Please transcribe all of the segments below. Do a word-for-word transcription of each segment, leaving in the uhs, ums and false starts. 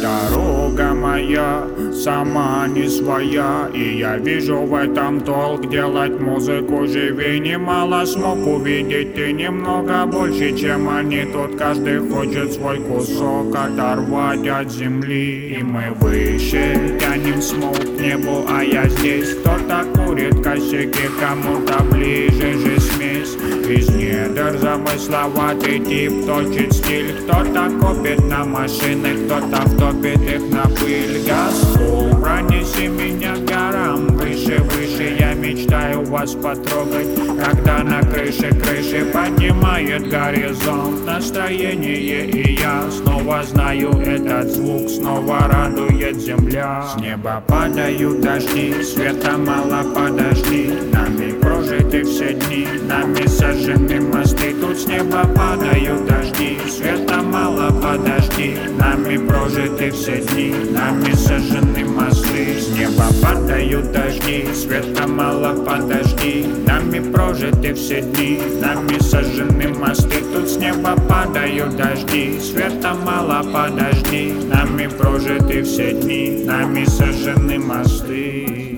Дорога моя сама не своя, и я вижу в этом толк делать музыку живее. Немало смог увидеть и немного больше, чем они. Тут каждый хочет свой кусок оторвать от земли. И мы выше тянем смог к небу, а я здесь. Кто-то курит косяки, кому-то ближе же смесь. Из недр замысловатый тип точит стиль. Кто-то копит на машины, кто-то втопит их на пыль. Газфул, пронеси меня к горам, выше, выше. Я мечтаю вас потрогать, когда на крыше крыши поднимает горизонт настроение. И я снова знаю этот звук, снова радует земля. С неба падают дожди, света мало, подожди. Нами прожиты все дни, нами сожжены мосты. Тут с неба падают дожди, света мало, подожди. Нами прожиты все дни, нами сожжены мосты. С неба падают дожди, света мало, подожди. Нами прожиты все дни, нами сожжены мосты. Тут с неба падают дожди, света мало, подожди. Нами прожиты все дни, нами сожжены мосты.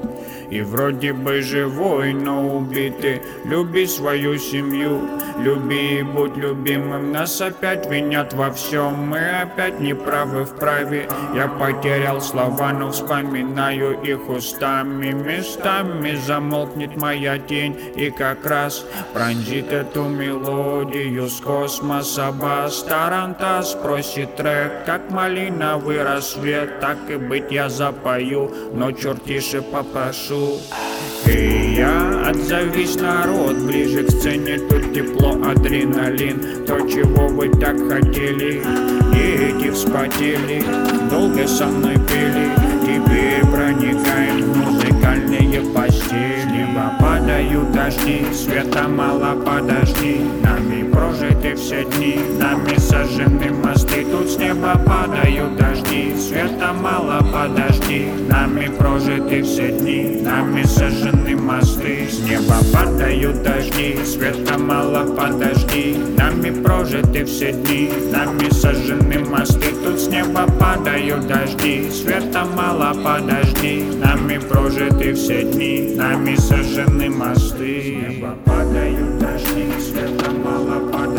И вроде бы живой, но убитый. Люби свою семью, люби и будь любимым. Нас опять винят во всем, мы опять неправы в праве. Я потерял слова, но вспоминаю их устами. Местами замолкнет моя тень, и как раз пронзит эту мелодию с космоса бас. Тарантас просит трек, как малиновый рассвет. Так и быть я запою, но черт тише попрошу. И я отзовись, народ, ближе к сцене. Тут тепло, адреналин, то, чего вы так хотели. Дети вспотели, долго со мной пели. Теперь проникаем в музыкальные постели. С неба падают дожди, света мало, подожди. Нами прожиты все дни, нами сожжены мосты. Тут с неба падают дожди, света мало, подожди. Нами прожиты все дни, нами сожжены мосты. С неба падают дожди, света мало, подожди. Нами прожиты все дни, нами сожжены мосты. Тут с неба падают дожди, света мало, подожди. Нами прожиты все дни, нами сожжены мосты. С неба падают дожди, света мало, подожди.